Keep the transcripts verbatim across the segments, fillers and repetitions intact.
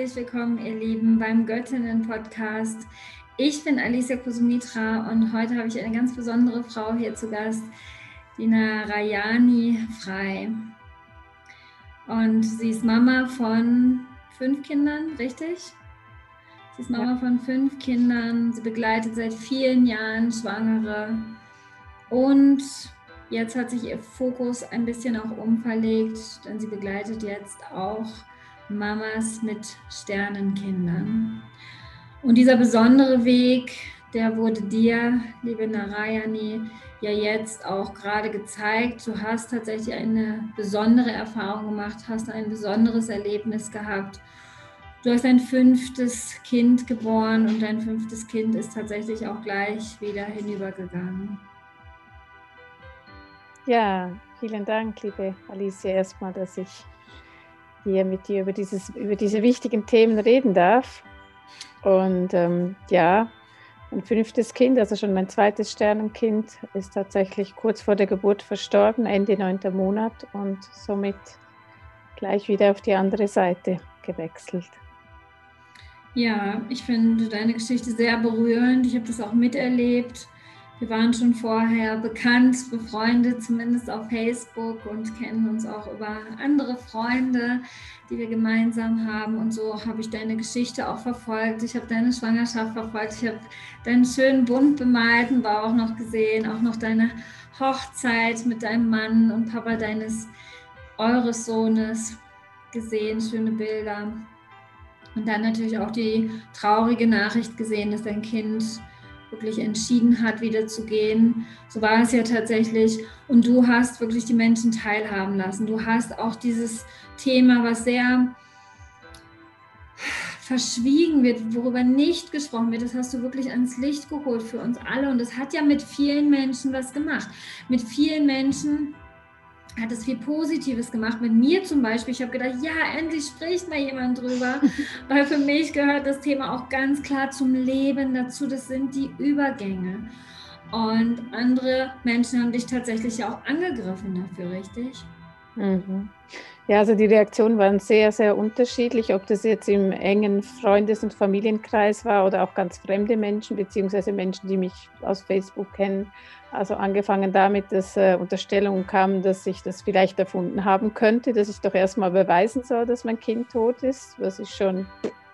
herzlich willkommen, ihr Lieben, beim Göttinnen-Podcast. Ich bin Alicia Kusumitra und heute habe ich eine ganz besondere Frau hier zu Gast, die Narayani Frei. Und sie ist Mama von fünf Kindern, richtig? Sie ist Mama ja. von fünf Kindern. Sie begleitet seit vielen Jahren Schwangere. Und jetzt hat sich ihr Fokus ein bisschen auch umverlegt, denn sie begleitet jetzt auch Mamas mit Sternenkindern. Und dieser besondere Weg, der wurde dir, liebe Narayani, ja jetzt auch gerade gezeigt. Du hast tatsächlich eine besondere Erfahrung gemacht, hast ein besonderes Erlebnis gehabt. Du hast ein fünftes Kind geboren und dein fünftes Kind ist tatsächlich auch gleich wieder hinübergegangen. Ja, vielen Dank, liebe Alicia, erstmal, dass ich hier mit dir über, dieses, über diese wichtigen Themen reden darf. Und ähm, ja, mein fünftes Kind, also schon mein zweites Sternenkind, ist tatsächlich kurz vor der Geburt verstorben, Ende neunter Monat und somit gleich wieder auf die andere Seite gewechselt. Ja, ich finde deine Geschichte sehr berührend. Ich habe das auch miterlebt. Wir waren schon vorher bekannt, befreundet, zumindest auf Facebook und kennen uns auch über andere Freunde, die wir gemeinsam haben. Und so habe ich deine Geschichte auch verfolgt. Ich habe deine Schwangerschaft verfolgt. Ich habe deinen schönen Bund bemalt und war auch noch gesehen, auch noch deine Hochzeit mit deinem Mann und Papa deines, eures Sohnes gesehen, schöne Bilder. Und dann natürlich auch die traurige Nachricht gesehen, dass dein Kind wirklich entschieden hat, wieder zu gehen. So war es ja tatsächlich. Und du hast wirklich die Menschen teilhaben lassen. Du hast auch dieses Thema, was sehr verschwiegen wird, worüber nicht gesprochen wird, das hast du wirklich ans Licht geholt für uns alle. Und das hat ja mit vielen Menschen was gemacht. Mit vielen Menschen hat es viel Positives gemacht. Mit mir zum Beispiel. Ich habe gedacht, ja, endlich spricht mal jemand drüber. Weil für mich gehört das Thema auch ganz klar zum Leben dazu. Das sind die Übergänge. Und andere Menschen haben dich tatsächlich auch angegriffen dafür, richtig? Mhm. Ja, also die Reaktionen waren sehr, sehr unterschiedlich, ob das jetzt im engen Freundes- und Familienkreis war oder auch ganz fremde Menschen, beziehungsweise Menschen, die mich aus Facebook kennen. Also angefangen damit, dass äh, Unterstellungen kamen, dass ich das vielleicht erfunden haben könnte, dass ich doch erstmal beweisen soll, dass mein Kind tot ist, was ich schon,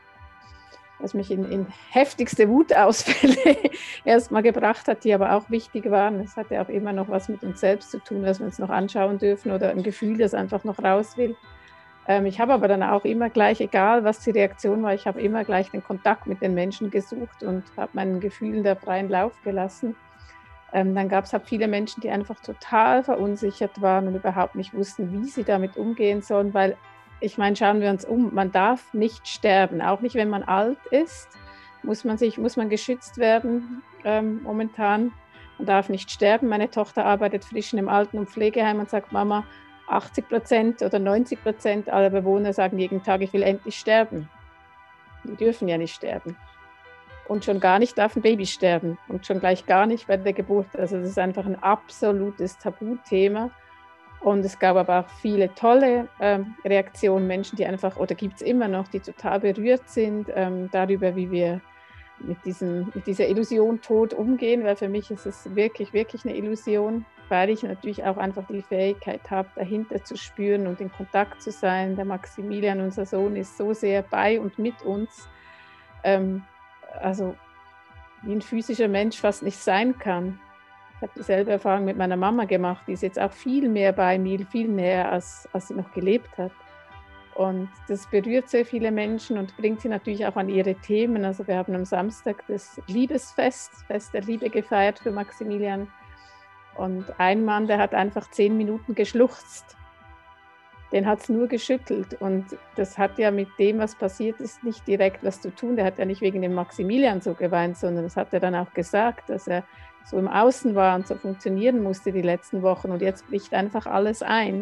was mich in, in heftigste Wutausfälle erstmal gebracht hat, die aber auch wichtig waren. Es hat ja auch immer noch was mit uns selbst zu tun, was wir uns noch anschauen dürfen oder ein Gefühl, das einfach noch raus will. Ähm, ich habe aber dann auch immer gleich, egal was die Reaktion war, ich habe immer gleich den Kontakt mit den Menschen gesucht und habe meinen Gefühlen der freien Lauf gelassen. Ähm, dann gab es halt viele Menschen, die einfach total verunsichert waren und überhaupt nicht wussten, wie sie damit umgehen sollen, weil ich meine, schauen wir uns um, man darf nicht sterben, auch nicht, wenn man alt ist, muss man, sich, muss man geschützt werden ähm, momentan. Man darf nicht sterben. Meine Tochter arbeitet frisch in einem Alten- und Pflegeheim und sagt, Mama, achtzig Prozent oder neunzig Prozent aller Bewohner sagen jeden Tag, ich will endlich sterben. Die dürfen ja nicht sterben. Und schon gar nicht darf ein Baby sterben und schon gleich gar nicht bei der Geburt. Also das ist einfach ein absolutes Tabuthema. Und es gab aber auch viele tolle ähm, Reaktionen, Menschen, die einfach, oder gibt es immer noch, die total berührt sind ähm, darüber, wie wir mit, diesem, mit dieser Illusion Tod umgehen, weil für mich ist es wirklich, wirklich eine Illusion, weil ich natürlich auch einfach die Fähigkeit habe, dahinter zu spüren und in Kontakt zu sein. Der Maximilian, unser Sohn, ist so sehr bei und mit uns, ähm, also wie ein physischer Mensch fast nicht sein kann. Ich habe dieselbe Erfahrung mit meiner Mama gemacht, die ist jetzt auch viel mehr bei mir, viel näher, als, als sie noch gelebt hat. Und das berührt sehr viele Menschen und bringt sie natürlich auch an ihre Themen. Also wir haben am Samstag das Liebesfest, Fest der Liebe gefeiert für Maximilian. Und ein Mann, der hat einfach zehn Minuten geschluchzt. Den hat es nur geschüttelt. Und das hat ja mit dem, was passiert ist, nicht direkt was zu tun. Der hat ja nicht wegen dem Maximilian so geweint, sondern das hat er dann auch gesagt, dass er so im Außen war und so funktionieren musste die letzten Wochen. Und jetzt bricht einfach alles ein.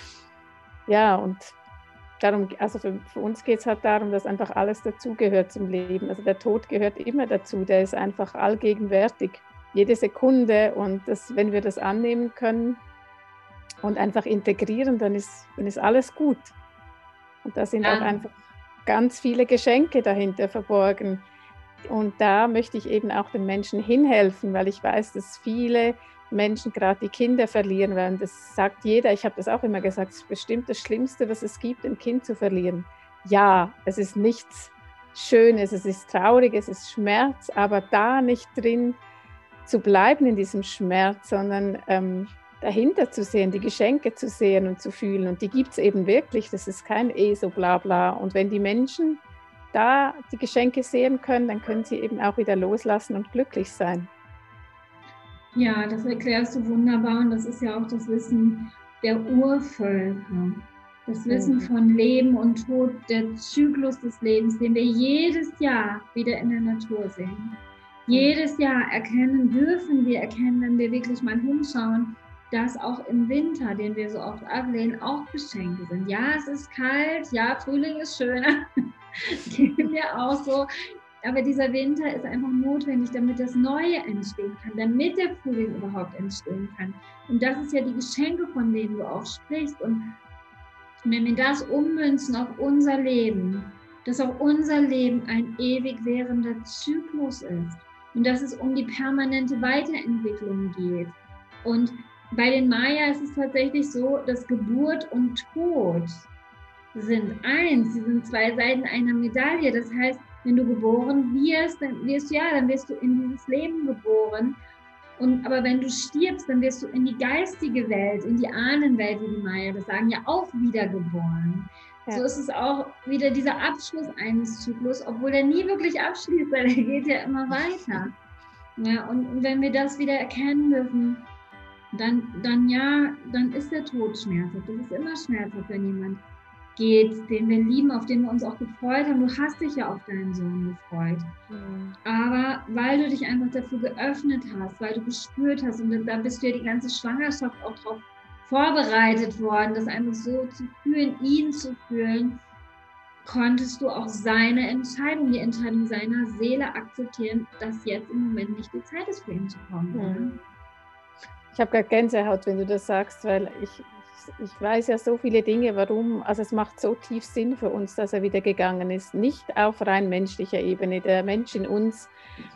Ja, und darum, also für, für uns geht es halt darum, dass einfach alles dazugehört zum Leben. Also der Tod gehört immer dazu, der ist einfach allgegenwärtig, jede Sekunde. Und das, wenn wir das annehmen können und einfach integrieren, dann ist, dann ist alles gut. Und da sind Ja. auch einfach ganz viele Geschenke dahinter verborgen. Und da möchte ich eben auch den Menschen hinhelfen, weil ich weiß, dass viele Menschen gerade die Kinder verlieren werden. Das sagt jeder, ich habe das auch immer gesagt, es ist bestimmt das Schlimmste, was es gibt, ein Kind zu verlieren. Ja, es ist nichts Schönes, es ist traurig, es ist Schmerz, aber da nicht drin zu bleiben in diesem Schmerz, sondern ähm, dahinter zu sehen, die Geschenke zu sehen und zu fühlen. Und die gibt es eben wirklich, das ist kein eh so bla bla. Und wenn die Menschen da die Geschenke sehen können, dann können sie eben auch wieder loslassen und glücklich sein. Ja, das erklärst du wunderbar und das ist ja auch das Wissen der Urvölker. Das Wissen von Leben und Tod, der Zyklus des Lebens, den wir jedes Jahr wieder in der Natur sehen. Jedes Jahr erkennen, dürfen wir erkennen, wenn wir wirklich mal hinschauen, dass auch im Winter, den wir so oft ablehnen, auch Geschenke sind. Ja, es ist kalt, ja, Frühling ist schöner, geht mir auch so. Aber dieser Winter ist einfach notwendig, damit das Neue entstehen kann, damit der Frühling überhaupt entstehen kann. Und das ist ja die Geschenke, von denen du auch sprichst. Und wenn wir das ummünzen auf unser Leben, dass auch unser Leben ein ewig währender Zyklus ist und dass es um die permanente Weiterentwicklung geht. Und bei den Maya ist es tatsächlich so, dass Geburt und Tod sind eins, sie sind zwei Seiten einer Medaille. Das heißt, wenn du geboren wirst, dann wirst du ja, dann wirst du in dieses Leben geboren. Und, aber wenn du stirbst, dann wirst du in die geistige Welt, in die Ahnenwelt, wie die Maya das sagen, ja auch wiedergeboren. Ja. So ist es auch wieder dieser Abschluss eines Zyklus, obwohl der nie wirklich abschließt, weil der geht ja immer weiter. Ja, und, und wenn wir das wieder erkennen dürfen, dann, dann ja, dann ist der Tod schmerzhaft. Das ist immer schmerzhaft, wenn jemand geht, den wir lieben, auf den wir uns auch gefreut haben. Du hast dich ja auf deinen Sohn gefreut. Mhm. Aber weil du dich einfach dafür geöffnet hast, weil du gespürt hast, und da bist du ja die ganze Schwangerschaft auch drauf vorbereitet worden, das einfach so zu fühlen, ihn zu fühlen, konntest du auch seine Entscheidung, die Entscheidung seiner Seele akzeptieren, dass jetzt im Moment nicht die Zeit ist, für ihn zu kommen. Mhm. Ich habe gerade Gänsehaut, wenn du das sagst, weil ich Ich weiß ja so viele Dinge, warum, also es macht so tief Sinn für uns, dass er wieder gegangen ist. Nicht auf rein menschlicher Ebene. Der Mensch in uns,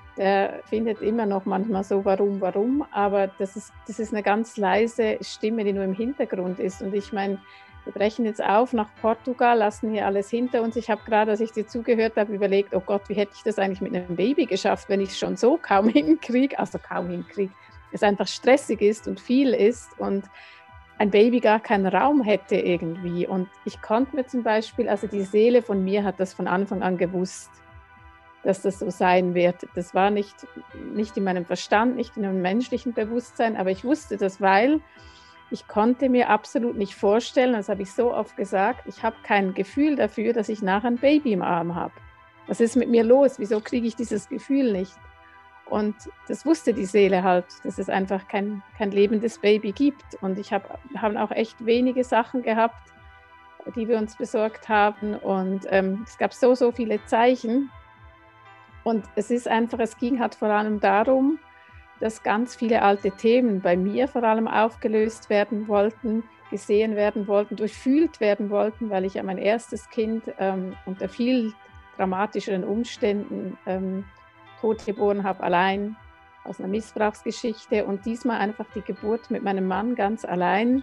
der findet immer noch manchmal so, warum, warum, aber das ist, das ist eine ganz leise Stimme, die nur im Hintergrund ist. Und ich meine, wir brechen jetzt auf nach Portugal, lassen hier alles hinter uns. Ich habe gerade, als ich dir zugehört habe, überlegt, oh Gott, wie hätte ich das eigentlich mit einem Baby geschafft, wenn ich es schon so kaum hinkriege, also kaum hinkriege, es einfach stressig ist und viel ist und ein Baby gar keinen Raum hätte irgendwie. Und ich konnte mir zum Beispiel, also die Seele von mir hat das von Anfang an gewusst, dass das so sein wird. Das war nicht, nicht in meinem Verstand, nicht in meinem menschlichen Bewusstsein, aber ich wusste das, weil ich konnte mir absolut nicht vorstellen, das habe ich so oft gesagt, ich habe kein Gefühl dafür, dass ich nachher ein Baby im Arm habe. Was ist mit mir los? Wieso kriege ich dieses Gefühl nicht? Und das wusste die Seele halt, dass es einfach kein, kein lebendes Baby gibt. Und ich habe haben auch echt wenige Sachen gehabt, die wir uns besorgt haben. Und ähm, es gab so, so viele Zeichen. Und es ist einfach, es ging halt vor allem darum, dass ganz viele alte Themen bei mir vor allem aufgelöst werden wollten, gesehen werden wollten, durchfühlt werden wollten, weil ich ja mein erstes Kind ähm, unter viel dramatischeren Umständen ähm, tot geboren habe, allein aus einer Missbrauchsgeschichte und diesmal einfach die Geburt mit meinem Mann ganz allein,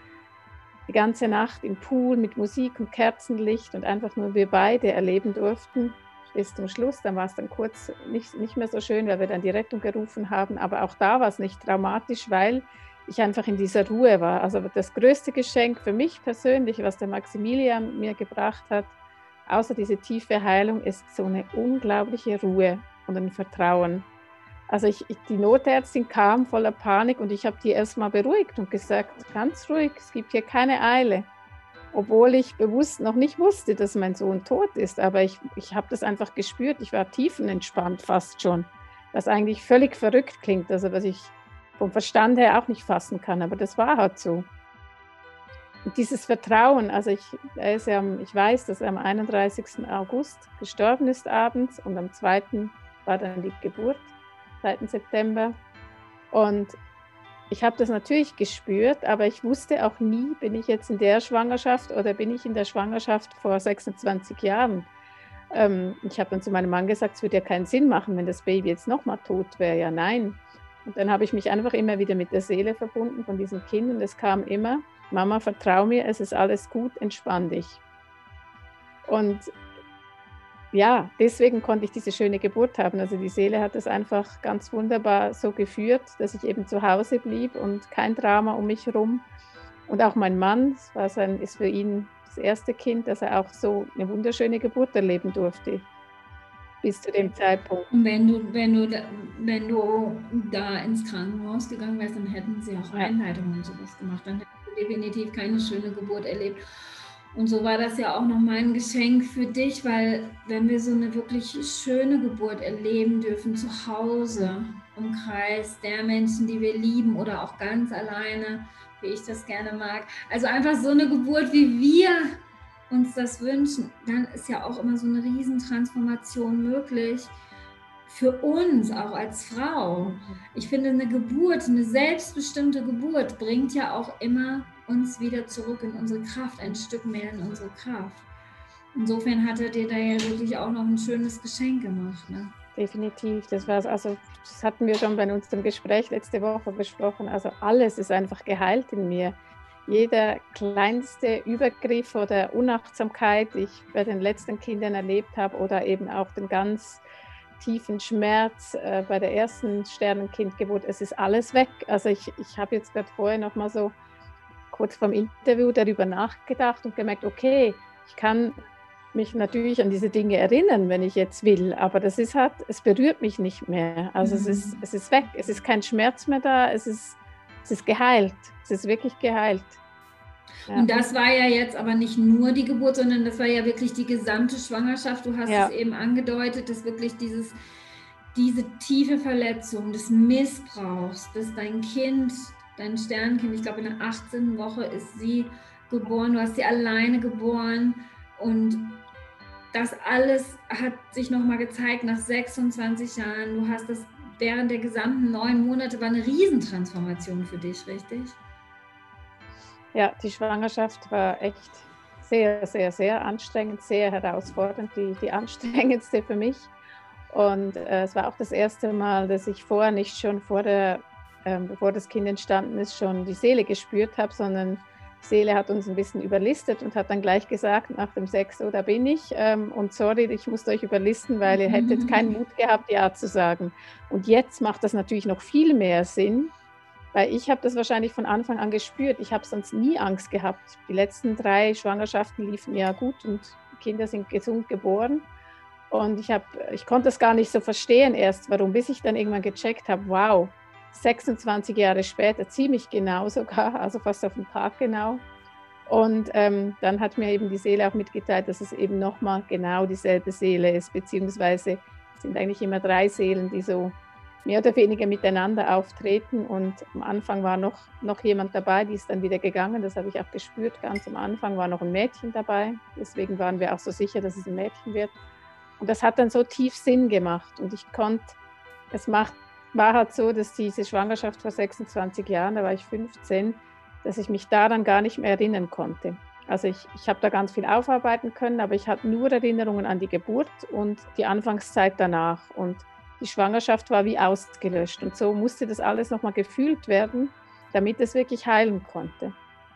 die ganze Nacht im Pool mit Musik und Kerzenlicht und einfach nur wir beide erleben durften bis zum Schluss. Dann war es dann kurz nicht, nicht mehr so schön, weil wir dann die Rettung gerufen haben, aber auch da war es nicht dramatisch, weil ich einfach in dieser Ruhe war. Also das größte Geschenk für mich persönlich, was der Maximilian mir gebracht hat, außer diese tiefe Heilung, ist so eine unglaubliche Ruhe und ein Vertrauen. Also ich, ich, die Notärztin kam voller Panik und ich habe die erstmal beruhigt und gesagt, ganz ruhig, es gibt hier keine Eile. Obwohl ich bewusst noch nicht wusste, dass mein Sohn tot ist, aber ich, ich habe das einfach gespürt, ich war tiefenentspannt fast schon, was eigentlich völlig verrückt klingt, also was ich vom Verstand her auch nicht fassen kann, aber das war halt so. Und dieses Vertrauen, also ich, er ist ja, ich weiß, dass er am einunddreißigsten August gestorben ist abends und am zweiten war dann die Geburt, zweiten September. Und ich habe das natürlich gespürt, aber ich wusste auch nie, bin ich jetzt in der Schwangerschaft oder bin ich in der Schwangerschaft vor sechsundzwanzig Jahren. ähm, ich habe dann zu meinem Mann gesagt, es würde ja keinen Sinn machen, wenn das Baby jetzt nochmal tot wäre. Ja, nein. Und dann habe ich mich einfach immer wieder mit der Seele verbunden von diesem Kind und es kam immer, Mama, vertrau mir, es ist alles gut, entspann dich. Und ja, deswegen konnte ich diese schöne Geburt haben. Also die Seele hat es einfach ganz wunderbar so geführt, dass ich eben zu Hause blieb und kein Drama um mich herum. Und auch mein Mann, es war sein, ist für ihn das erste Kind, dass er auch so eine wunderschöne Geburt erleben durfte, bis zu dem Zeitpunkt. Und wenn du, wenn du, da, wenn du da ins Krankenhaus gegangen wärst, dann hätten sie auch Einleitungen und sowas gemacht. Dann hättest du definitiv keine schöne Geburt erlebt. Und so war das ja auch nochmal ein Geschenk für dich, weil wenn wir so eine wirklich schöne Geburt erleben dürfen, zu Hause, im Kreis der Menschen, die wir lieben oder auch ganz alleine, wie ich das gerne mag. Also einfach so eine Geburt, wie wir uns das wünschen, dann ist ja auch immer so eine Riesentransformation möglich für uns, auch als Frau. Ich finde, eine Geburt, eine selbstbestimmte Geburt bringt ja auch immer uns wieder zurück in unsere Kraft, ein Stück mehr in unsere Kraft. Insofern hat er dir da ja wirklich auch noch ein schönes Geschenk gemacht. Ne? Definitiv, das war also, das hatten wir schon bei unserem Gespräch letzte Woche besprochen. Also alles ist einfach geheilt in mir. Jeder kleinste Übergriff oder Unachtsamkeit, die ich bei den letzten Kindern erlebt habe, oder eben auch den ganz tiefen Schmerz äh, bei der ersten Sternenkindgeburt, es ist alles weg. Also ich, ich habe jetzt gerade vorher noch mal so kurz vorm Interview darüber nachgedacht und gemerkt, okay, ich kann mich natürlich an diese Dinge erinnern, wenn ich jetzt will, aber das ist halt, es berührt mich nicht mehr. Also mhm. es ist, es ist weg, es ist kein Schmerz mehr da, es ist, es ist geheilt, es ist wirklich geheilt. Ja. Und das war ja jetzt aber nicht nur die Geburt, sondern das war ja wirklich die gesamte Schwangerschaft. Du hast ja. es eben angedeutet, dass wirklich dieses, diese tiefe Verletzung des Missbrauchs, dass dein Kind, dein Sternkind, ich glaube in der achtzehnten Woche ist sie geboren, du hast sie alleine geboren und das alles hat sich nochmal gezeigt nach sechsundzwanzig Jahren. Du hast das während der gesamten neun Monate, war eine Riesentransformation für dich, richtig? Ja, die Schwangerschaft war echt sehr, sehr, sehr anstrengend, sehr herausfordernd, die, die anstrengendste für mich. Und äh, es war auch das erste Mal, dass ich vorher nicht schon vor der, ähm, bevor das Kind entstanden ist, schon die Seele gespürt habe, sondern die Seele hat uns ein bisschen überlistet und hat dann gleich gesagt, nach dem Sex, oh, da bin ich ähm, und sorry, ich musste euch überlisten, weil ihr hättet keinen Mut gehabt, Ja zu sagen. Und jetzt macht das natürlich noch viel mehr Sinn, weil ich habe das wahrscheinlich von Anfang an gespürt. Ich habe sonst nie Angst gehabt. Die letzten drei Schwangerschaften liefen ja gut und die Kinder sind gesund geboren. Und ich, hab, ich konnte das gar nicht so verstehen erst, warum, bis ich dann irgendwann gecheckt habe, wow, sechsundzwanzig Jahre später, ziemlich genau sogar, also fast auf den Tag genau. Und ähm, dann hat mir eben die Seele auch mitgeteilt, dass es eben nochmal genau dieselbe Seele ist, beziehungsweise es sind eigentlich immer drei Seelen, die so mehr oder weniger miteinander auftreten. Und am Anfang war noch, noch jemand dabei, die ist dann wieder gegangen, das habe ich auch gespürt. Ganz am Anfang war noch ein Mädchen dabei, deswegen waren wir auch so sicher, dass es ein Mädchen wird. Und das hat dann so tief Sinn gemacht und ich konnte, es macht, war halt so, dass diese Schwangerschaft vor sechsundzwanzig Jahren, da war ich fünfzehn, dass ich mich daran gar nicht mehr erinnern konnte. Also ich, ich habe da ganz viel aufarbeiten können, aber ich hatte nur Erinnerungen an die Geburt und die Anfangszeit danach. Und die Schwangerschaft war wie ausgelöscht und so musste das alles nochmal gefühlt werden, damit es wirklich heilen konnte.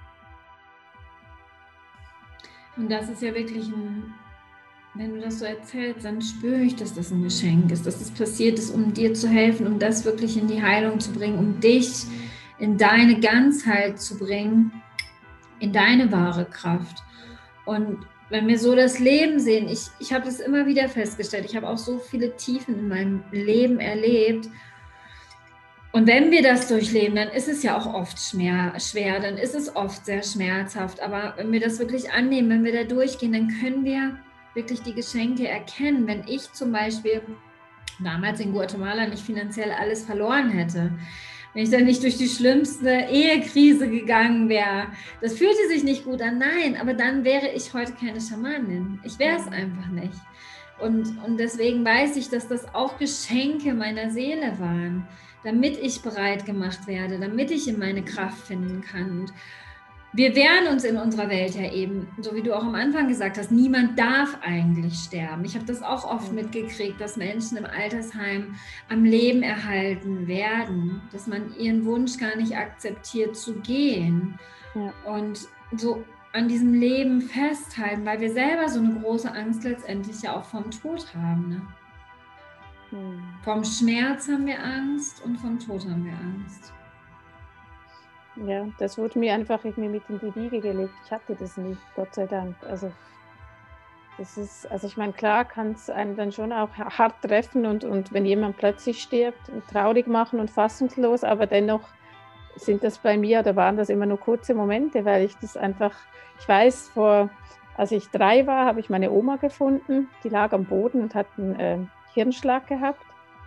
Und das ist ja wirklich ein... Wenn du das so erzählst, dann spüre ich, dass das ein Geschenk ist, dass es passiert ist, um dir zu helfen, um das wirklich in die Heilung zu bringen, um dich in deine Ganzheit zu bringen, in deine wahre Kraft. Und wenn wir so das Leben sehen, ich, ich habe das immer wieder festgestellt, ich habe auch so viele Tiefen in meinem Leben erlebt. Und wenn wir das durchleben, dann ist es ja auch oft schwer, schwer, dann ist es oft sehr schmerzhaft. Aber wenn wir das wirklich annehmen, wenn wir da durchgehen, dann können wir wirklich die Geschenke erkennen. Wenn ich zum Beispiel damals in Guatemala nicht finanziell alles verloren hätte, wenn ich dann nicht durch die schlimmste Ehekrise gegangen wäre, das fühlte sich nicht gut an, nein, aber dann wäre ich heute keine Schamanin. Ich wäre es einfach nicht. Und, und deswegen weiß ich, dass das auch Geschenke meiner Seele waren, damit ich bereit gemacht werde, damit ich in meine Kraft finden kann. Und wir wehren uns in unserer Welt ja eben, so wie du auch am Anfang gesagt hast, niemand darf eigentlich sterben. Ich habe das auch oft mitgekriegt, dass Menschen im Altersheim am Leben erhalten werden, dass man ihren Wunsch gar nicht akzeptiert zu gehen. Ja. Und so an diesem Leben festhalten, weil wir selber so eine große Angst letztendlich ja auch vom Tod haben. Ne? Hm. Vom Schmerz haben wir Angst und vom Tod haben wir Angst. Ja, das wurde mir einfach irgendwie mit in die Wiege gelegt. Ich hatte das nicht, Gott sei Dank. Also das ist, also ich meine, klar kann es einen dann schon auch hart treffen und, und wenn jemand plötzlich stirbt, traurig machen und fassungslos, aber dennoch sind das bei mir, oder waren das immer nur kurze Momente, weil ich das einfach, ich weiß, vor, als ich drei war, habe ich meine Oma gefunden, die lag am Boden und hat einen äh, Hirnschlag gehabt.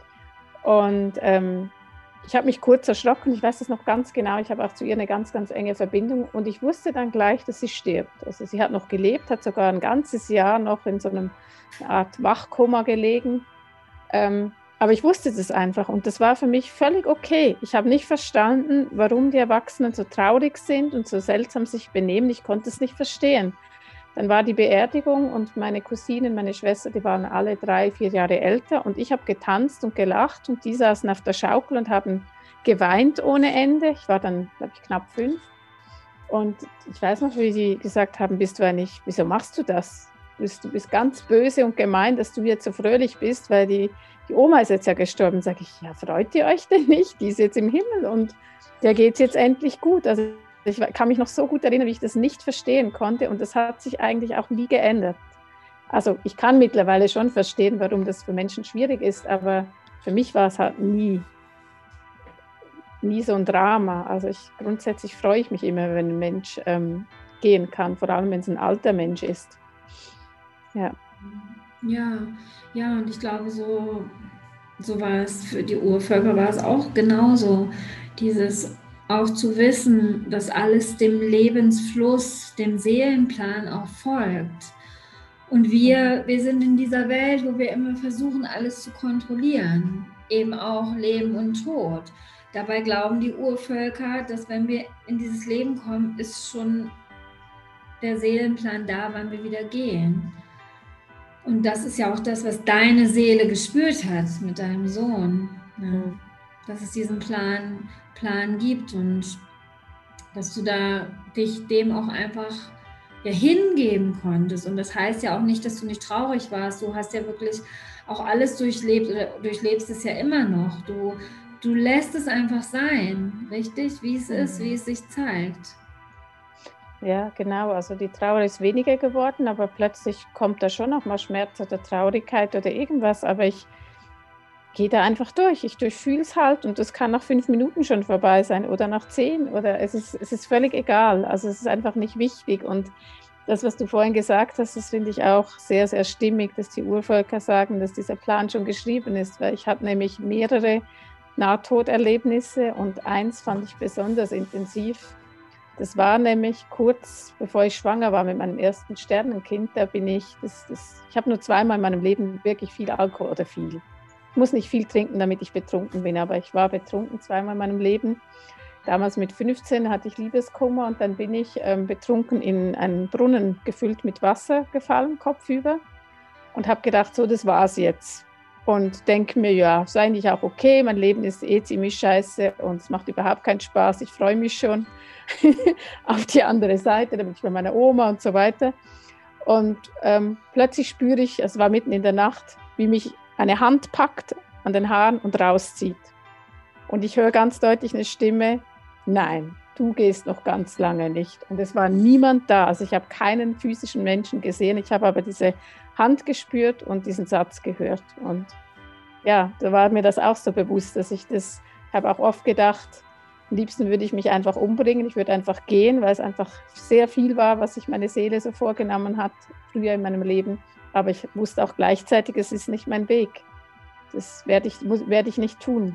Und ähm, ich habe mich kurz erschrocken, ich weiß das noch ganz genau, ich habe auch zu ihr eine ganz, ganz enge Verbindung und ich wusste dann gleich, dass sie stirbt. Also sie hat noch gelebt, hat sogar ein ganzes Jahr noch in so einem, eine Art Wachkoma gelegen. Ähm, Aber ich wusste das einfach und das war für mich völlig okay. Ich habe nicht verstanden, warum die Erwachsenen so traurig sind und so seltsam sich benehmen. Ich konnte es nicht verstehen. Dann war die Beerdigung und meine Cousinen, meine Schwester, die waren alle drei, vier Jahre älter und ich habe getanzt und gelacht und die saßen auf der Schaukel und haben geweint ohne Ende. Ich war dann, glaube ich, knapp fünf und ich weiß noch, wie sie gesagt haben, bist du eigentlich, wieso machst du das? Du bist, du bist ganz böse und gemein, dass du jetzt so fröhlich bist, weil die Die Oma ist jetzt ja gestorben, sage ich, ja, freut ihr euch denn nicht? Die ist jetzt im Himmel und der geht es jetzt endlich gut. Also ich kann mich noch so gut erinnern, wie ich das nicht verstehen konnte und das hat sich eigentlich auch nie geändert. Also ich kann mittlerweile schon verstehen, warum das für Menschen schwierig ist, aber für mich war es halt nie, nie so ein Drama. Also ich, grundsätzlich freue ich mich immer, wenn ein Mensch ähm, gehen kann, vor allem wenn es ein alter Mensch ist. Ja. Ja, ja, und ich glaube, so, so war es für die Urvölker, war es auch genauso. Dieses auch zu wissen, dass alles dem Lebensfluss, dem Seelenplan auch folgt. Und wir, wir sind in dieser Welt, wo wir immer versuchen, alles zu kontrollieren, eben auch Leben und Tod. Dabei glauben die Urvölker, dass wenn wir in dieses Leben kommen, ist schon der Seelenplan da, wann wir wieder gehen. Und das ist ja auch das, was deine Seele gespürt hat mit deinem Sohn. Ne? Dass es diesen Plan, Plan gibt und dass du da dich dem auch einfach ja, hingeben konntest. Und das heißt ja auch nicht, dass du nicht traurig warst. Du hast ja wirklich auch alles durchlebt oder durchlebst es ja immer noch. Du, du lässt es einfach sein, richtig? Wie es ist, wie es sich zeigt. Ja, genau. Also die Trauer ist weniger geworden, aber plötzlich kommt da schon noch mal Schmerz oder Traurigkeit oder irgendwas. Aber ich gehe da einfach durch. Ich durchfühle es halt und das kann nach fünf Minuten schon vorbei sein oder nach zehn oder es ist, es ist völlig egal. Also es ist einfach nicht wichtig. Und das, was du vorhin gesagt hast, das finde ich auch sehr, sehr stimmig, dass die Urvölker sagen, dass dieser Plan schon geschrieben ist, weil ich habe nämlich mehrere Nahtoderlebnisse und eins fand ich besonders intensiv. Das war nämlich kurz bevor ich schwanger war mit meinem ersten Sternenkind. Da bin ich, das, das, ich habe nur zweimal in meinem Leben wirklich viel Alkohol oder viel. Ich muss nicht viel trinken, damit ich betrunken bin, aber ich war betrunken zweimal in meinem Leben. Damals mit fünfzehn hatte ich Liebeskummer und dann bin ich ähm, betrunken in einen Brunnen gefüllt mit Wasser gefallen, kopfüber und habe gedacht, so, das war's jetzt. Und denke mir, ja, ist eigentlich auch okay, mein Leben ist eh ziemlich scheiße und es macht überhaupt keinen Spaß, ich freue mich schon auf die andere Seite, da bin ich bei meiner Oma und so weiter. Und ähm, plötzlich spüre ich, es war mitten in der Nacht, wie mich eine Hand packt an den Haaren und rauszieht. Und ich höre ganz deutlich eine Stimme, nein, du gehst noch ganz lange nicht. Und es war niemand da, also ich habe keinen physischen Menschen gesehen, ich habe aber diese Hand gespürt und diesen Satz gehört. Und ja, da war mir das auch so bewusst, dass ich das, habe auch oft gedacht, am liebsten würde ich mich einfach umbringen, ich würde einfach gehen, weil es einfach sehr viel war, was sich meine Seele so vorgenommen hat, früher in meinem Leben. Aber ich wusste auch gleichzeitig, es ist nicht mein Weg. Das werde ich, muss, werde ich nicht tun.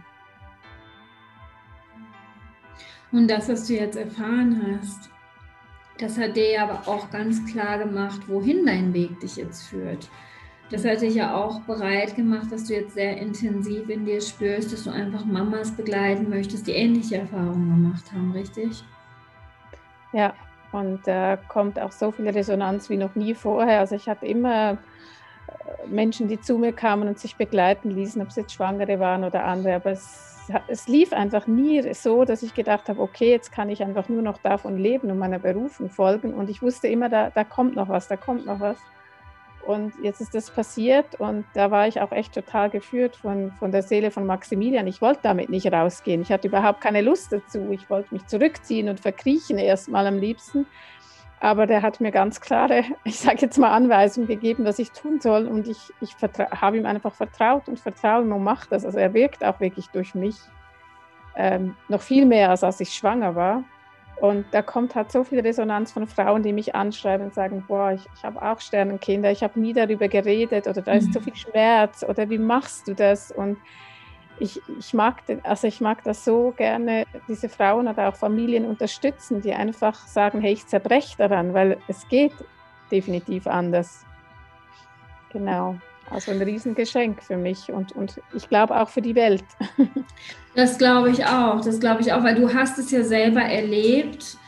Und das, was du jetzt erfahren hast, das hat dir ja aber auch ganz klar gemacht, wohin dein Weg dich jetzt führt. Das hat dich ja auch bereit gemacht, dass du jetzt sehr intensiv in dir spürst, dass du einfach Mamas begleiten möchtest, die ähnliche Erfahrungen gemacht haben, richtig? Ja, Und da kommt auch so viel Resonanz wie noch nie vorher. Also ich hatte immer Menschen, die zu mir kamen und sich begleiten ließen, ob es jetzt Schwangere waren oder andere. Aber es, es lief einfach nie so, dass ich gedacht habe, okay, jetzt kann ich einfach nur noch davon leben und meiner Berufung folgen. Und ich wusste immer, da, da kommt noch was, da kommt noch was. Und jetzt ist das passiert und da war ich auch echt total geführt von, von der Seele von Maximilian. Ich wollte damit nicht rausgehen. Ich hatte überhaupt keine Lust dazu. Ich wollte mich zurückziehen und verkriechen erstmal am liebsten. Aber der hat mir ganz klare, ich sage jetzt mal, Anweisungen gegeben, was ich tun soll. Und ich, ich habe ihm einfach vertraut und vertraue ihm und mache das. Also er wirkt auch wirklich durch mich ähm, noch viel mehr, als als ich schwanger war. Und da kommt halt so viel Resonanz von Frauen, die mich anschreiben und sagen, boah, ich, ich habe auch Sternenkinder, ich habe nie darüber geredet oder da ist so viel Schmerz oder wie machst du das? Und ich, ich, mag, also ich mag das so gerne, diese Frauen oder auch Familien unterstützen, die einfach sagen, hey, ich zerbreche daran, weil es geht definitiv anders. Genau, also ein Riesengeschenk für mich und, und ich glaube auch für die Welt. Das glaube ich auch, das glaube ich auch, weil du hast es ja selber erlebt,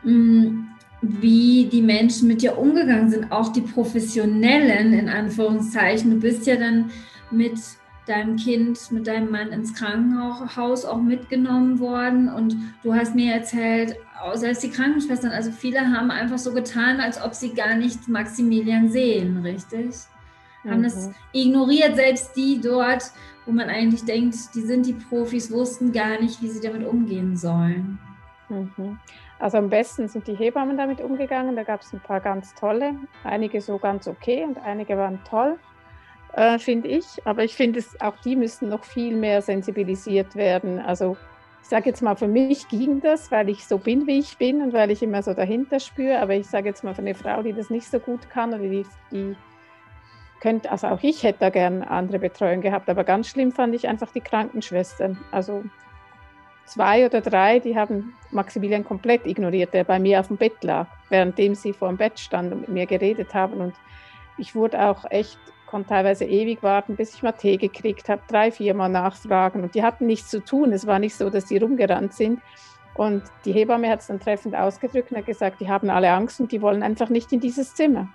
wie die Menschen mit dir umgegangen sind, auch die Professionellen in Anführungszeichen. Du bist ja dann mit deinem Kind, mit deinem Mann ins Krankenhaus auch mitgenommen worden und du hast mir erzählt, selbst die Krankenschwestern, also viele haben einfach so getan, als ob sie gar nicht Maximilian sehen, richtig? Mhm. Haben das ignoriert, selbst die dort, wo man eigentlich denkt, die sind die Profis, wussten gar nicht, wie sie damit umgehen sollen. Mhm. Also am besten sind die Hebammen damit umgegangen, da gab es ein paar ganz tolle, einige so ganz okay und einige waren toll, äh, finde ich. Aber ich finde, auch die müssen noch viel mehr sensibilisiert werden. Also ich sage jetzt mal, für mich ging das, weil ich so bin, wie ich bin und weil ich immer so dahinter spüre. Aber ich sage jetzt mal, für eine Frau, die das nicht so gut kann oder die, die könnte, also auch ich hätte da gern andere Betreuung gehabt, aber ganz schlimm fand ich einfach die Krankenschwestern. Also zwei oder drei, die haben Maximilian komplett ignoriert, der bei mir auf dem Bett lag, währenddem sie vor dem Bett stand und mit mir geredet haben. Und ich wurde auch echt, konnte teilweise ewig warten, bis ich mal Tee gekriegt habe, drei, vier Mal nachfragen. Und die hatten nichts zu tun. Es war nicht so, dass die rumgerannt sind. Und die Hebamme hat es dann treffend ausgedrückt und hat gesagt, die haben alle Angst und die wollen einfach nicht in dieses Zimmer.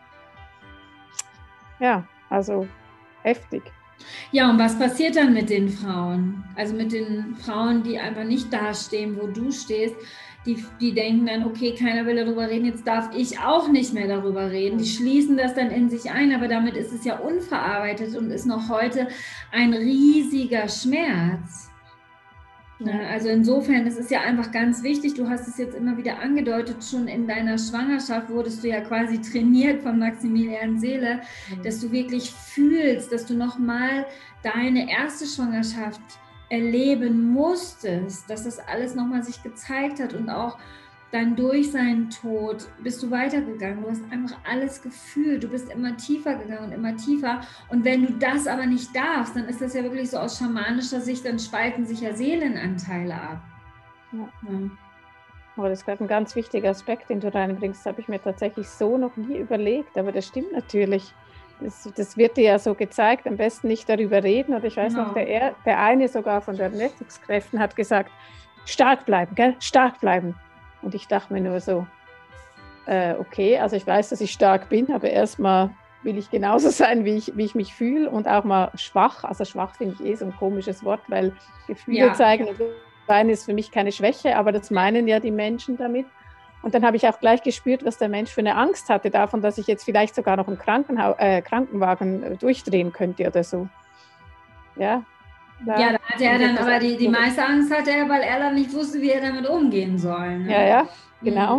Ja, also heftig. Ja, und was passiert dann mit den Frauen? Also mit den Frauen, die einfach nicht dastehen, wo du stehst, die, die denken dann, okay, keiner will darüber reden, jetzt darf ich auch nicht mehr darüber reden. Die schließen das dann in sich ein, aber damit ist es ja unverarbeitet und ist noch heute ein riesiger Schmerz. Ja. Also insofern, das ist ja einfach ganz wichtig, du hast es jetzt immer wieder angedeutet, schon in deiner Schwangerschaft wurdest du ja quasi trainiert von Maximilians Seele, mhm. dass du wirklich fühlst, dass du nochmal deine erste Schwangerschaft erleben musstest, dass das alles nochmal sich gezeigt hat und auch dann durch seinen Tod bist du weitergegangen, du hast einfach alles gefühlt, du bist immer tiefer gegangen und immer tiefer und wenn du das aber nicht darfst, dann ist das ja wirklich so aus schamanischer Sicht, dann spalten sich ja Seelenanteile ab. Ja. Ja. Aber das ist gerade ein ganz wichtiger Aspekt, den du reinbringst, das habe ich mir tatsächlich so noch nie überlegt, aber das stimmt natürlich. Das, das wird dir ja so gezeigt, am besten nicht darüber reden oder ich weiß genau. noch, der, der eine sogar von den Rettungskräften hat gesagt, stark bleiben, gell? Stark bleiben. Und ich dachte mir nur so, äh, okay, also ich weiß, dass ich stark bin, aber erstmal will ich genauso sein, wie ich, wie ich mich fühle und auch mal schwach. Also schwach finde ich eh so ein komisches Wort, weil Gefühle ja. zeigen und weinen ist für mich keine Schwäche, aber das meinen ja die Menschen damit. Und dann habe ich auch gleich gespürt, was der Mensch für eine Angst hatte davon, dass ich jetzt vielleicht sogar noch einen Krankenha- äh, Krankenwagen durchdrehen könnte oder so. Ja. Da ja, da hatte er dann aber die, die meiste Angst hatte er, weil er dann nicht wusste, wie er damit umgehen soll. Ne? Ja, ja, genau.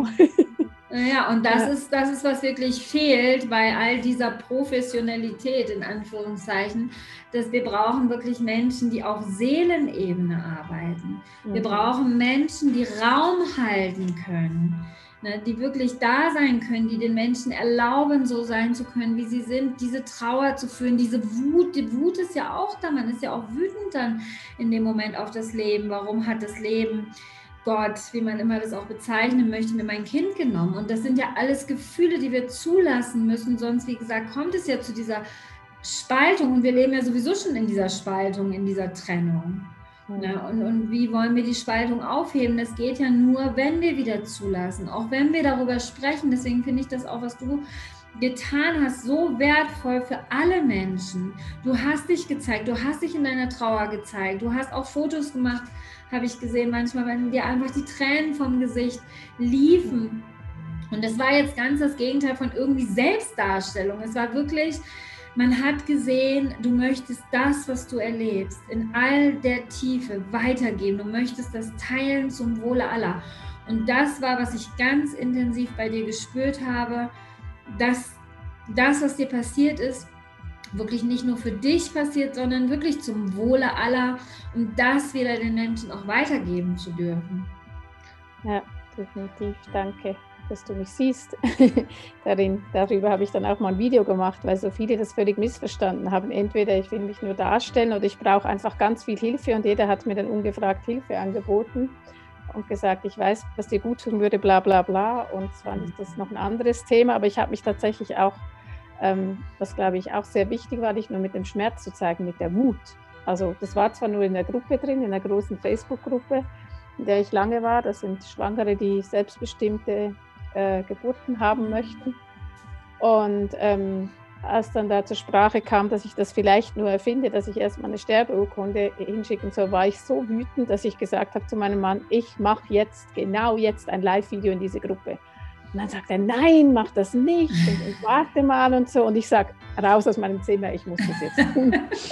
Ja, und das, ja. ist, das ist, was wirklich fehlt bei all dieser Professionalität, in Anführungszeichen, dass wir brauchen wirklich Menschen, die auf Seelenebene arbeiten. Mhm. Wir brauchen Menschen, die Raum halten können, ne, die wirklich da sein können, die den Menschen erlauben, so sein zu können, wie sie sind, diese Trauer zu fühlen, diese Wut. Die Wut ist ja auch da, man ist ja auch wütend dann in dem Moment auf das Leben. Warum hat das Leben Gott, wie man immer das auch bezeichnen möchte, mir mein Kind genommen? Und das sind ja alles Gefühle, die wir zulassen müssen, sonst, wie gesagt, kommt es ja zu dieser Spaltung und wir leben ja sowieso schon in dieser Spaltung, in dieser Trennung. Ne? Und, und wie wollen wir die Spaltung aufheben? Das geht ja nur, wenn wir wieder zulassen, auch wenn wir darüber sprechen. Deswegen finde ich das auch, was du getan hast, so wertvoll für alle Menschen. Du hast dich gezeigt, du hast dich in deiner Trauer gezeigt, du hast auch Fotos gemacht, habe ich gesehen, manchmal, wenn dir einfach die Tränen vom Gesicht liefen. Und das war jetzt ganz das Gegenteil von irgendwie Selbstdarstellung. Es war wirklich, man hat gesehen, du möchtest das, was du erlebst, in all der Tiefe weitergeben. Du möchtest das teilen zum Wohle aller. Und das war, was ich ganz intensiv bei dir gespürt habe, dass das, was dir passiert ist, wirklich nicht nur für dich passiert, sondern wirklich zum Wohle aller, um das wieder den Menschen auch weitergeben zu dürfen. Ja, definitiv. Danke, dass du mich siehst. Darin, darüber habe ich dann auch mal ein Video gemacht, weil so viele das völlig missverstanden haben. Entweder ich will mich nur darstellen oder ich brauche einfach ganz viel Hilfe, und jeder hat mir dann ungefragt Hilfe angeboten und gesagt, ich weiß, was dir gut tun würde, bla bla bla. Und zwar ist das noch ein anderes Thema, aber ich habe mich tatsächlich auch, ähm, was glaube ich auch sehr wichtig war, nicht nur mit dem Schmerz zu zeigen, mit der Wut. Also das war zwar nur in der Gruppe drin, in einer großen Facebook-Gruppe, in der ich lange war. Das sind Schwangere, die selbstbestimmte äh, Geburten haben möchten. Und ähm, als dann da zur Sprache kam, dass ich das vielleicht nur erfinde, dass ich erstmal eine Sterbeurkunde hinschicken soll, war ich so wütend, dass ich gesagt habe zu meinem Mann, ich mache jetzt, genau jetzt ein Live-Video in diese Gruppe. Und dann sagt er, nein, mach das nicht und, und warte mal und so. Und ich sage, raus aus meinem Zimmer, ich muss das jetzt tun.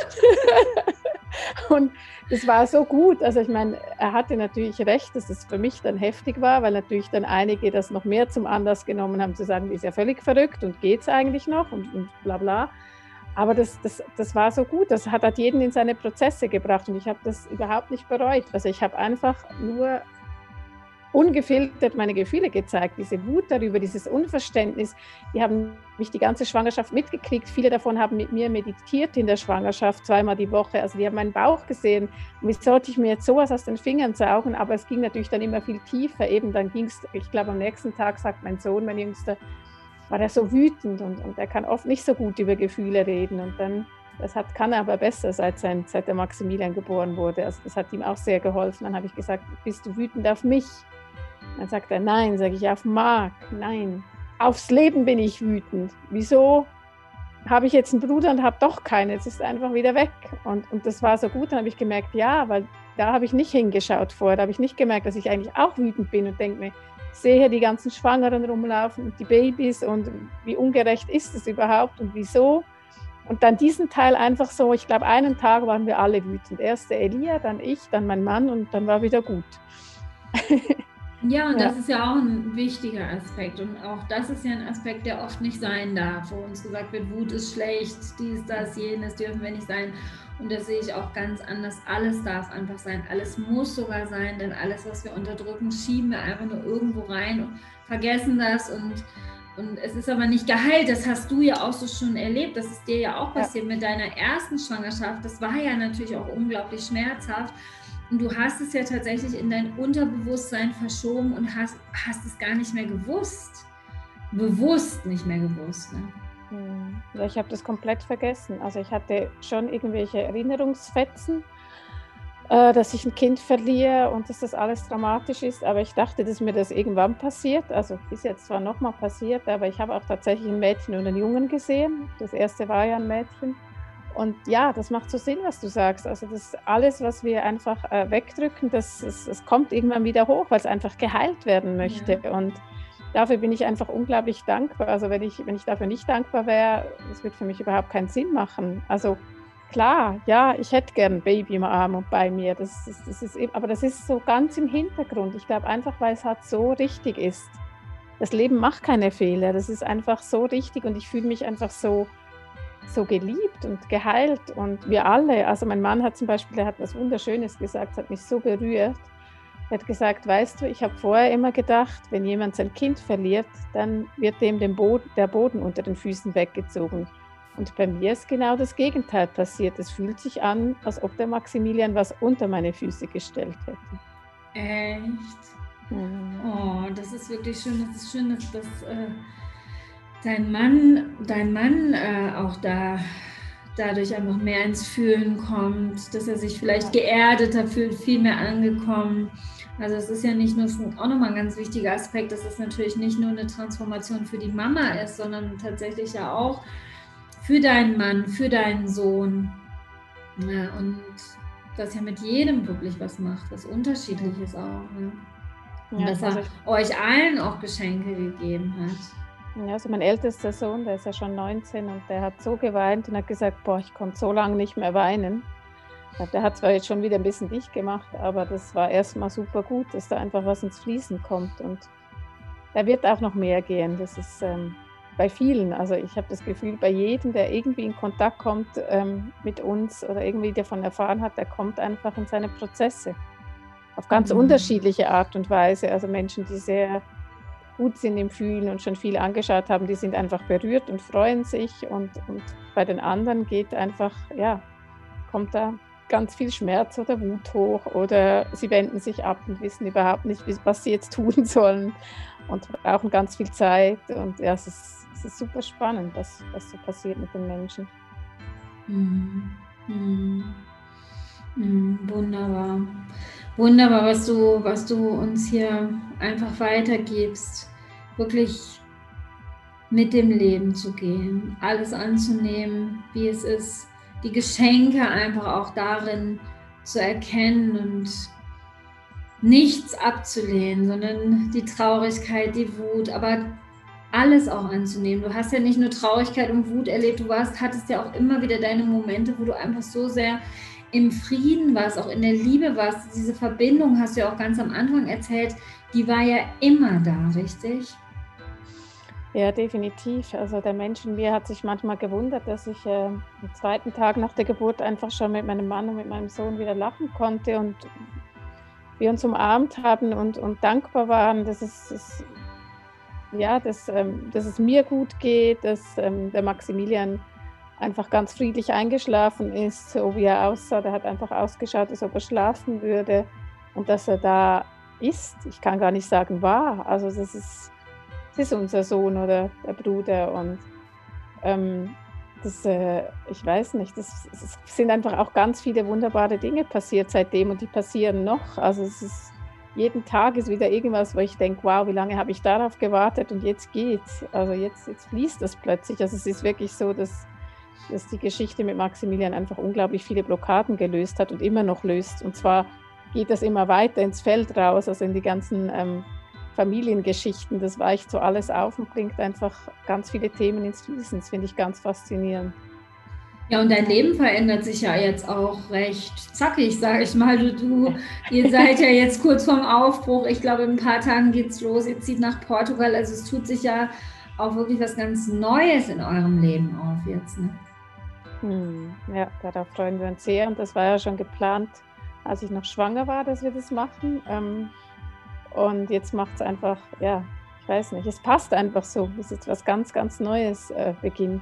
Und das war so gut. Also ich meine, er hatte natürlich recht, dass es für mich dann heftig war, weil natürlich dann einige das noch mehr zum Anlass genommen haben, zu sagen, die ist ja völlig verrückt und geht es eigentlich noch und, und bla bla. Aber das, das, das war so gut, das hat halt jeden in seine Prozesse gebracht und ich habe das überhaupt nicht bereut. Also ich habe einfach nur ungefiltert meine Gefühle gezeigt, diese Wut darüber, dieses Unverständnis. Die haben mich die ganze Schwangerschaft mitgekriegt. Viele davon haben mit mir meditiert in der Schwangerschaft, zweimal die Woche. Also die haben meinen Bauch gesehen. Und wie sollte ich mir jetzt sowas aus den Fingern saugen? Aber es ging natürlich dann immer viel tiefer. Eben dann ging es, ich glaube am nächsten Tag, sagt mein Sohn, mein Jüngster, war er so wütend und, und er kann oft nicht so gut über Gefühle reden. Und dann, das hat, kann er aber besser, seit, sein, seit der Maximilian geboren wurde. Also das hat ihm auch sehr geholfen. Dann habe ich gesagt, bist du wütend auf mich? Dann sagt er, nein, sage ich, auf Marc, nein, aufs Leben bin ich wütend. Wieso habe ich jetzt einen Bruder und habe doch keinen? Jetzt ist er einfach wieder weg. Und, und das war so gut, dann habe ich gemerkt, ja, weil da habe ich nicht hingeschaut vorher, da habe ich nicht gemerkt, dass ich eigentlich auch wütend bin und denke mir, ich sehe die ganzen Schwangeren rumlaufen und die Babys und wie ungerecht ist es überhaupt und wieso? Und dann diesen Teil einfach so, ich glaube, einen Tag waren wir alle wütend. Erst der Elia, dann ich, dann mein Mann und dann war wieder gut. Ja, und ja. Das ist ja auch ein wichtiger Aspekt und auch das ist ja ein Aspekt, der oft nicht sein darf, wo uns gesagt wird, Wut ist schlecht, dies, das, jenes dürfen wir nicht sein und das sehe ich auch ganz anders, alles darf einfach sein, alles muss sogar sein, denn alles, was wir unterdrücken, schieben wir einfach nur irgendwo rein und vergessen das und, und es ist aber nicht geheilt, das hast du ja auch so schon erlebt, das ist dir ja auch passiert ja. Mit deiner ersten Schwangerschaft, das war ja natürlich auch unglaublich schmerzhaft. Und du hast es ja tatsächlich in dein Unterbewusstsein verschoben und hast, hast es gar nicht mehr gewusst. Bewusst nicht mehr gewusst. Ne? Ja, ich habe das komplett vergessen. Also ich hatte schon irgendwelche Erinnerungsfetzen, äh, dass ich ein Kind verliere und dass das alles dramatisch ist. Aber ich dachte, dass mir das irgendwann passiert. Also bis jetzt zwar nochmal passiert, aber ich habe auch tatsächlich ein Mädchen und einen Jungen gesehen. Das erste war ja ein Mädchen. Und ja, das macht so Sinn, was du sagst. Also das alles, was wir einfach äh, wegdrücken, das, das, das kommt irgendwann wieder hoch, weil es einfach geheilt werden möchte. Ja. Und dafür bin ich einfach unglaublich dankbar. Also wenn ich, wenn ich dafür nicht dankbar wäre, das würde für mich überhaupt keinen Sinn machen. Also klar, ja, ich hätte gern ein Baby im Arm und bei mir. Das, das, das ist, aber das ist so ganz im Hintergrund. Ich glaube einfach, weil es halt so richtig ist. Das Leben macht keine Fehler. Das ist einfach so richtig und ich fühle mich einfach so so geliebt und geheilt und wir alle, also mein Mann hat zum Beispiel, der hat was Wunderschönes gesagt, hat mich so berührt, er hat gesagt, weißt du, ich habe vorher immer gedacht, wenn jemand sein Kind verliert, dann wird dem den Boden, der Boden unter den Füßen weggezogen und bei mir ist genau das Gegenteil passiert, es fühlt sich an, als ob der Maximilian was unter meine Füße gestellt hätte. Echt? Mhm. Oh, das ist wirklich schön, das ist schön, dass das... Äh Dein Mann, dein Mann äh, auch da dadurch einfach mehr ins Fühlen kommt, dass er sich vielleicht geerdeter fühlt, viel mehr angekommen. Also es ist ja nicht nur, auch nochmal ein ganz wichtiger Aspekt, dass es natürlich nicht nur eine Transformation für die Mama ist, sondern tatsächlich ja auch für deinen Mann, für deinen Sohn. Ja, und das ja mit jedem wirklich was macht, was Unterschiedliches auch. Ne? Und ja, dass er also ich, euch allen auch Geschenke gegeben hat. Ja, also mein ältester Sohn, der ist ja schon neunzehn und der hat so geweint und hat gesagt, boah, ich konnte so lange nicht mehr weinen. Der hat zwar jetzt schon wieder ein bisschen dicht gemacht, aber das war erstmal super gut, dass da einfach was ins Fließen kommt. Und da wird auch noch mehr gehen. Das ist ähm, bei vielen, also ich habe das Gefühl, bei jedem, der irgendwie in Kontakt kommt ähm, mit uns oder irgendwie davon erfahren hat, der kommt einfach in seine Prozesse. Auf ganz mhm. unterschiedliche Art und Weise. Also Menschen, die sehr gut sind im Fühlen und schon viel angeschaut haben, die sind einfach berührt und freuen sich. Und, und bei den anderen geht einfach, ja, kommt da ganz viel Schmerz oder Wut hoch oder sie wenden sich ab und wissen überhaupt nicht, was sie jetzt tun sollen und brauchen ganz viel Zeit. Und ja, es ist, es ist super spannend, was, was so passiert mit den Menschen. Mhm. Mhm. Mhm. Wunderbar. Wunderbar, was du, was du uns hier einfach weitergibst. Wirklich mit dem Leben zu gehen, alles anzunehmen, wie es ist. Die Geschenke einfach auch darin zu erkennen und nichts abzulehnen, sondern die Traurigkeit, die Wut, aber alles auch anzunehmen. Du hast ja nicht nur Traurigkeit und Wut erlebt, du warst, hattest ja auch immer wieder deine Momente, wo du einfach so sehr im Frieden warst, auch in der Liebe warst. Diese Verbindung hast du ja auch ganz am Anfang erzählt, die war ja immer da, richtig? Ja, definitiv. Also der Mensch in mir hat sich manchmal gewundert, dass ich äh, am zweiten Tag nach der Geburt einfach schon mit meinem Mann und mit meinem Sohn wieder lachen konnte und wir uns umarmt haben und, und dankbar waren, dass es, dass, ja, dass, ähm, dass es mir gut geht, dass ähm, der Maximilian einfach ganz friedlich eingeschlafen ist, so wie er aussah. Der hat einfach ausgeschaut, als ob er schlafen würde und dass er da ist. Ich kann gar nicht sagen, war. Also das ist Das ist unser Sohn oder der Bruder und ähm, das, äh, ich weiß nicht, das, das sind einfach auch ganz viele wunderbare Dinge passiert seitdem und die passieren noch. Also es ist, jeden Tag ist wieder irgendwas, wo ich denke, wow, wie lange habe ich darauf gewartet und jetzt geht's. Also jetzt, jetzt fließt das plötzlich. Also es ist wirklich so, dass, dass die Geschichte mit Maximilian einfach unglaublich viele Blockaden gelöst hat und immer noch löst. Und zwar geht das immer weiter ins Feld raus, also in die ganzen ähm, Familiengeschichten, das weicht so alles auf und bringt einfach ganz viele Themen ins Fließen. Das finde ich ganz faszinierend. Ja, und dein Leben verändert sich ja jetzt auch recht zackig, sage ich mal. Du, du, ihr seid ja jetzt kurz vorm Aufbruch. Ich glaube, in ein paar Tagen geht's los. Ihr zieht nach Portugal. Also es tut sich ja auch wirklich was ganz Neues in eurem Leben auf jetzt. Ne? Hm, ja, darauf freuen wir uns sehr. Und das war ja schon geplant, als ich noch schwanger war, dass wir das machen. Ähm, Und jetzt macht es einfach, ja, ich weiß nicht, es passt einfach so, dass jetzt was ganz, ganz Neues äh, beginnt.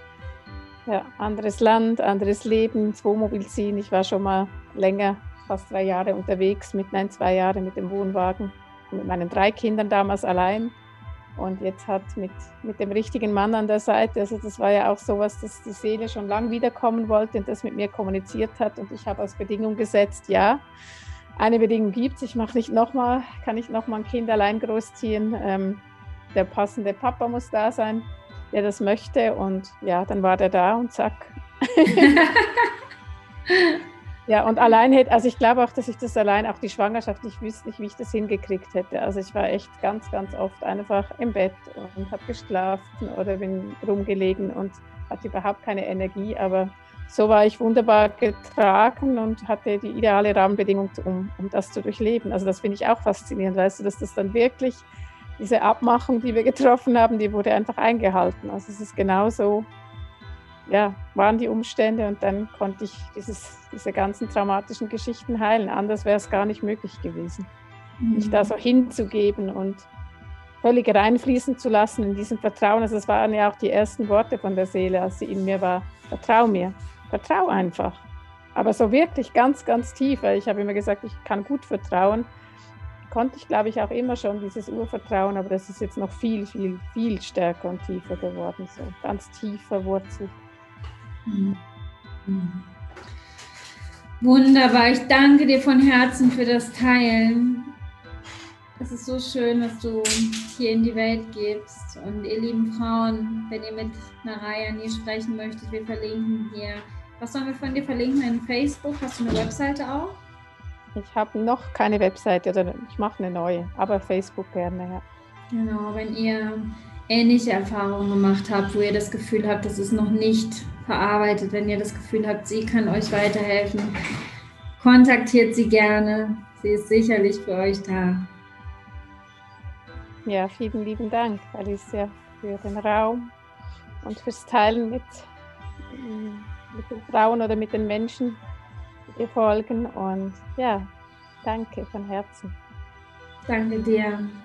Ja, anderes Land, anderes Leben, ins Wohnmobil ziehen. Ich war schon mal länger, fast drei Jahre unterwegs, mit, nein, zwei Jahre mit dem Wohnwagen, mit meinen drei Kindern damals allein. Und jetzt hat mit, mit dem richtigen Mann an der Seite, also das war ja auch sowas, dass die Seele schon lange wiederkommen wollte und das mit mir kommuniziert hat. Und ich habe als Bedingung gesetzt, ja, eine Bedingung gibt es, ich mache nicht nochmal, kann nicht nochmal ein Kind allein großziehen. Ähm, der passende Papa muss da sein, der das möchte. Und ja, dann war der da und zack. Ja, und allein hätte, also ich glaube auch, dass ich das allein, auch die Schwangerschaft, ich wüsste nicht, wie ich das hingekriegt hätte. Also ich war echt ganz, ganz oft einfach im Bett und habe geschlafen oder bin rumgelegen und hatte überhaupt keine Energie, aber so war ich wunderbar getragen und hatte die ideale Rahmenbedingung, um, um das zu durchleben. Also das finde ich auch faszinierend, weißt du, dass das dann wirklich, diese Abmachung, die wir getroffen haben, die wurde einfach eingehalten. Also es ist genauso, ja, waren die Umstände und dann konnte ich dieses, diese ganzen traumatischen Geschichten heilen. Anders wäre es gar nicht möglich gewesen. Mhm. Mich da so hinzugeben und völlig reinfließen zu lassen in diesem Vertrauen. Also das waren ja auch die ersten Worte von der Seele, als sie in mir war. Vertrau mir. Vertrau einfach. Aber so wirklich ganz, ganz tief, weil ich habe immer gesagt, ich kann gut vertrauen. Konnte ich, glaube ich, auch immer schon dieses Urvertrauen, aber das ist jetzt noch viel, viel, viel stärker und tiefer geworden, so ganz tief verwurzelt. Wunderbar, ich danke dir von Herzen für das Teilen. Es ist so schön, was du hier in die Welt gibst. Und ihr lieben Frauen, wenn ihr mit Narayani sprechen möchtet, wir verlinken hier. Was sollen wir von dir verlinken? In Facebook? Hast du eine Webseite auch? Ich habe noch keine Webseite, oder ich mache eine neue, aber Facebook gerne, ja. Genau, wenn ihr ähnliche Erfahrungen gemacht habt, wo ihr das Gefühl habt, das ist noch nicht verarbeitet, wenn ihr das Gefühl habt, sie kann euch weiterhelfen, kontaktiert sie gerne. Sie ist sicherlich für euch da. Ja, vielen lieben Dank, Alicia, für den Raum und fürs Teilen mit, mit den Frauen oder mit den Menschen, die dir folgen. Und ja, danke von Herzen. Danke dir.